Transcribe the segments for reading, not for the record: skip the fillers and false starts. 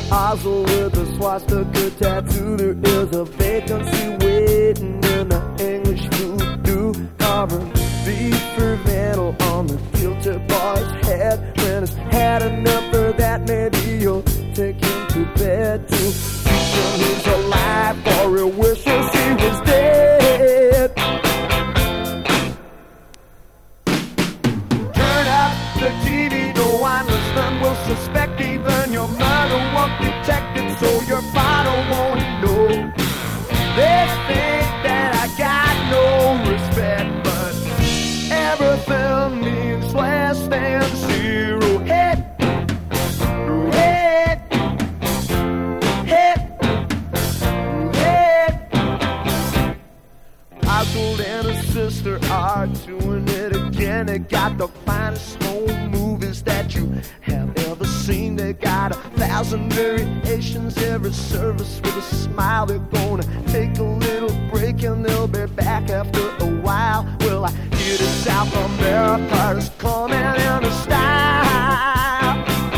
Oswald with a swastika tattoo. There is a vacancy waiting in the English voodoo. Carving beef for Vandal on the guilty boy's head. When it's had enough of that, maybe you'll take him to bed too. Teach him he's alive, for he wishes he was dead. Turn up the TV, no one listening will suspect. Even your mother won't detect it, so your father won't know. They think that I got no respect, but everything means less than zero. Hey, hey, hey, hey. Oswald and his sister are doing it again. They got the finest home movies that you have ever seen. They got 1,000 variations, every service with a smile. They're gonna take a little break and they'll be back after a while. Well, I hear the South America is coming in style.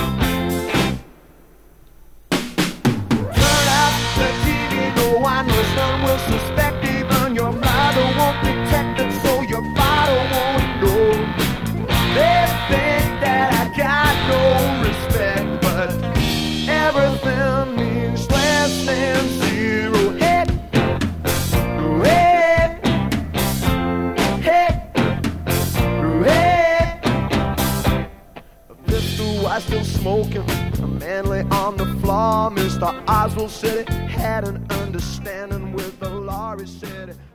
Turn up the TV, no one listening will suspect. Even your mother won't detect it, so your father won't know. They think that I got no respect, but everything means less than zero. Hey, hey, hey, hey. Mr. White still smoking, Manley on the floor. Mr. Oswald said he had an understanding with the law. He said